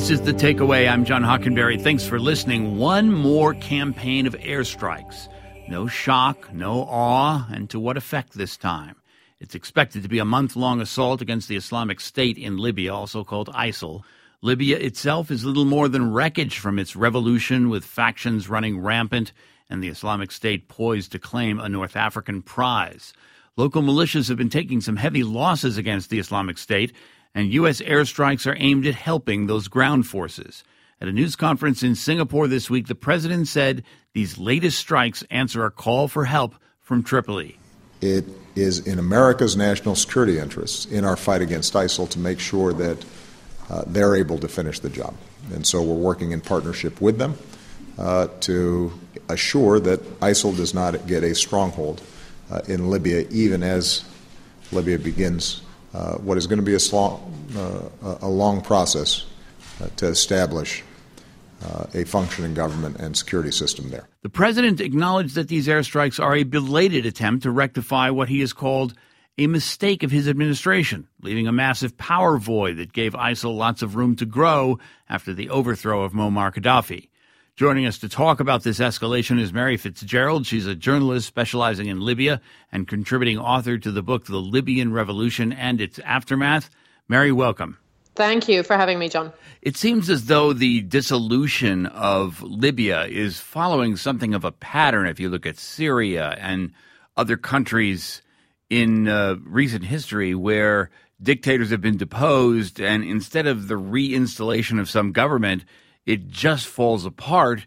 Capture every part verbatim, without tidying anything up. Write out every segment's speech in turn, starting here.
This is The Takeaway. I'm John Hockenberry. Thanks for listening. One more campaign of airstrikes. No shock, no awe, and to what effect this time? It's expected to be a month-long assault against the Islamic State in Libya, also called ISIL. Libya itself is little more than wreckage from its revolution, with factions running rampant and the Islamic State poised to claim a North African prize. Local militias have been taking some heavy losses against the Islamic State, and U S airstrikes are aimed at helping those ground forces. At a news conference in Singapore this week, the president said these latest strikes answer a call for help from Tripoli. It is in America's national security interests in our fight against ISIL to make sure that uh, they're able to finish the job. And so we're working in partnership with them uh, to assure that ISIL does not get a stronghold uh, in Libya, even as Libya begins Uh, what is going to be a, slow, uh, a long process uh, to establish uh, a functioning government and security system there. The president acknowledged that these airstrikes are a belated attempt to rectify what he has called a mistake of his administration, leaving a massive power void that gave ISIL lots of room to grow after the overthrow of Muammar Gaddafi. Joining us to talk about this escalation is Mary Fitzgerald. She's a journalist specializing in Libya and contributing author to the book The Libyan Revolution and Its Aftermath. Mary, welcome. Thank you for having me, John. It seems as though the dissolution of Libya is following something of a pattern if you look at Syria and other countries in uh, recent history where dictators have been deposed, and instead of the reinstallation of some government, it just falls apart.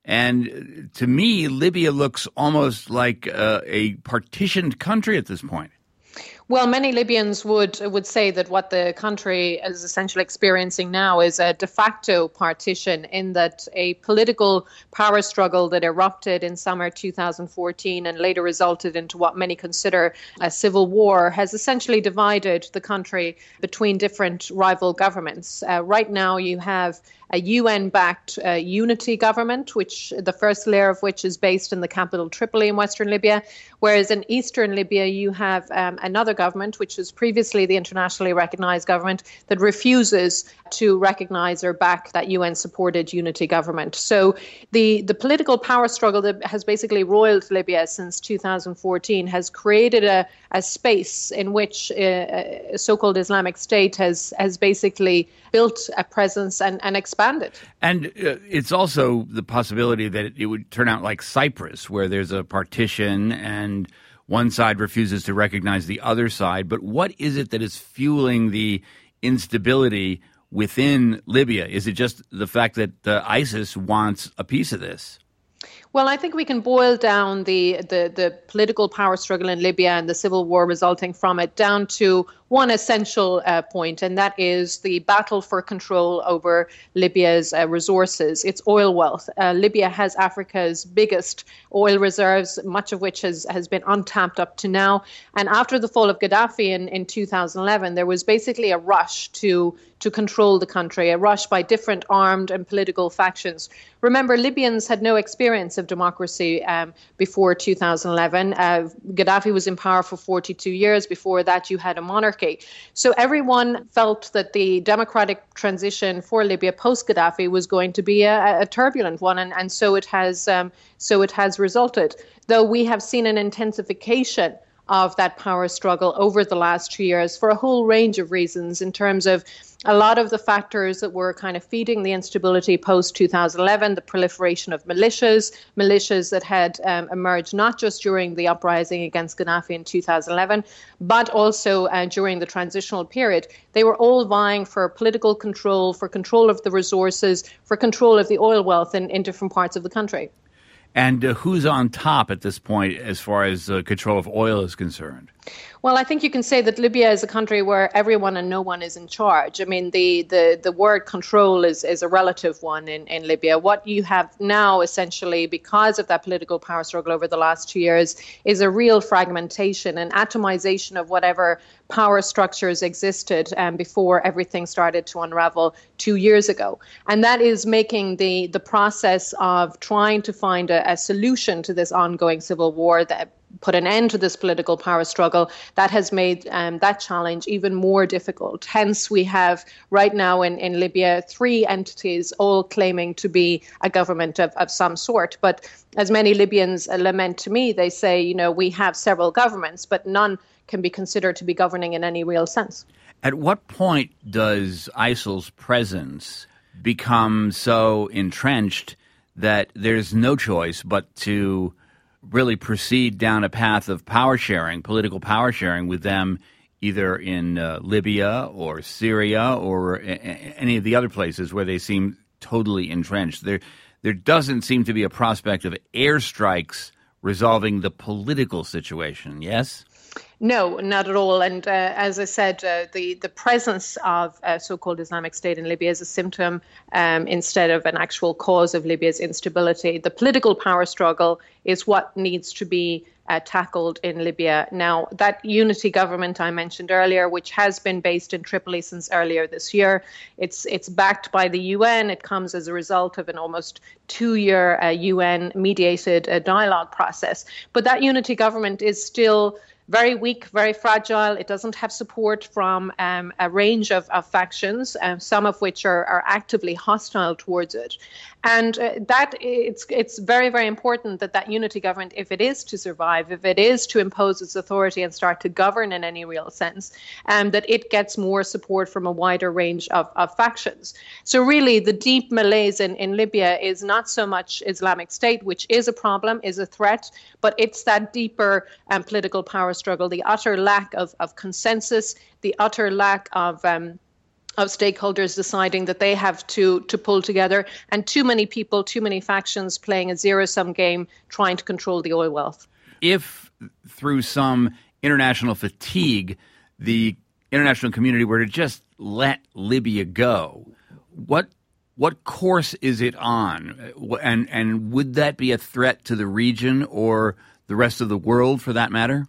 And to me, Libya looks almost like uh, a partitioned country at this point. Well, many Libyans would would say that what the country is essentially experiencing now is a de facto partition, in that a political power struggle that erupted in summer two thousand fourteen and later resulted into what many consider a civil war has essentially divided the country between different rival governments. Uh, right now, you have a U N-backed uh, unity government, which the first layer of which is based in the capital Tripoli in western Libya, whereas in eastern Libya you have um, another government, which was previously the internationally recognized government, that refuses to recognize or back that U N-supported unity government. So the, the political power struggle that has basically roiled Libya since two thousand fourteen has created a, a space in which uh, a so-called Islamic State has, has basically built a presence and, and expanded. And uh, it's also the possibility that it would turn out like Cyprus, where there's a partition and one side refuses to recognize the other side. But what is it that is fueling the instability within Libya? Is it just the fact that uh, ISIS wants a piece of this? Well, I think we can boil down the, the, the political power struggle in Libya and the civil war resulting from it down to one essential uh, point, and that is the battle for control over Libya's uh, resources, its oil wealth. Uh, Libya has Africa's biggest oil reserves, much of which has, has been untapped up to now. And after the fall of Gaddafi in, in two thousand eleven, there was basically a rush to to control the country, a rush by different armed and political factions. Remember, Libyans had no experience of democracy um, before two thousand eleven. Uh, Gaddafi was in power for forty-two years. Before that, you had a monarchy. So everyone felt that the democratic transition for Libya post-Gaddafi was going to be a, a turbulent one, and, and so it has um, so it has resulted. Though we have seen an intensification of that power struggle over the last two years for a whole range of reasons, in terms of a lot of the factors that were kind of feeding the instability post two thousand eleven, the proliferation of militias, militias that had um, emerged not just during the uprising against Gaddafi in two thousand eleven, but also uh, during the transitional period. They were all vying for political control, for control of the resources, for control of the oil wealth in, in different parts of the country. And uh, who's on top at this point as far as uh, control of oil is concerned? Well, I think you can say that Libya is a country where everyone and no one is in charge. I mean, the the, the word control is, is a relative one in, in Libya. What you have now, essentially, because of that political power struggle over the last two years, is a real fragmentation and atomization of whatever power structures existed um, before everything started to unravel two years ago. And that is making the, the process of trying to find a, a solution to this ongoing civil war that put an end to this political power struggle, that has made um, that challenge even more difficult. Hence, we have right now in, in Libya three entities all claiming to be a government of, of some sort. But as many Libyans uh, lament to me, they say, you know, we have several governments, but none can be considered to be governing in any real sense. At what point does ISIL's presence become so entrenched that there's no choice but to really proceed down a path of power sharing, political power sharing with them, either in uh, Libya or Syria or a- a- any of the other places where they seem totally entrenched? There, there doesn't seem to be a prospect of airstrikes resolving the political situation, yes? No, not at all. And uh, as I said, uh, the, the presence of uh, so-called Islamic State in Libya is a symptom um, instead of an actual cause of Libya's instability. The political power struggle is what needs to be uh, tackled in Libya. Now, that unity government I mentioned earlier, which has been based in Tripoli since earlier this year, it's it's backed by the U N. It comes as a result of an almost two-year uh, U N-mediated uh, dialogue process. But that unity government is still very weak, very fragile. It doesn't have support from um, a range of, of factions, um, some of which are, are actively hostile towards it. And uh, that it's it's very, very important that that unity government, if it is to survive, if it is to impose its authority and start to govern in any real sense, um, that it gets more support from a wider range of, of factions. So really, the deep malaise in, in Libya is not so much Islamic State, which is a problem, is a threat, but it's that deeper um, political power struggle, the utter lack of, of consensus, the utter lack of um, of stakeholders deciding that they have to to pull together, and too many people, too many factions playing a zero-sum game trying to control the oil wealth. If through some international fatigue, the international community were to just let Libya go, what what course is it on? And and would that be a threat to the region or the rest of the world, for that matter?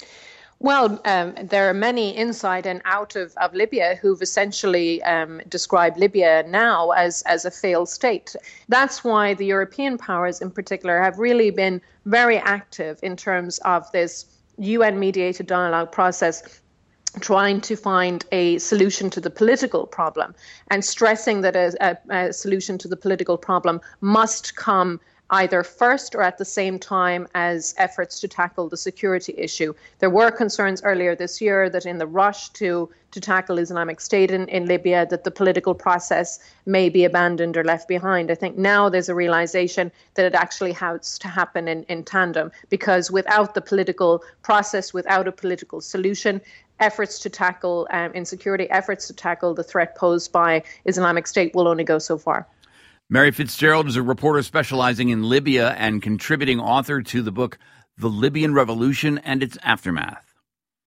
Well, um, there are many inside and out of, of Libya who've essentially um, described Libya now as, as a failed state. That's why the European powers in particular have really been very active in terms of this U N-mediated dialogue process, trying to find a solution to the political problem and stressing that a, a, a solution to the political problem must come either first or at the same time as efforts to tackle the security issue. There were concerns earlier this year that in the rush to, to tackle Islamic State in, in Libya, that the political process may be abandoned or left behind. I think now there's a realization that it actually has to happen in, in tandem, because without the political process, without a political solution, efforts to tackle um, insecurity, efforts to tackle the threat posed by Islamic State will only go so far. Mary Fitzgerald is a reporter specializing in Libya and contributing author to the book The Libyan Revolution and Its Aftermath.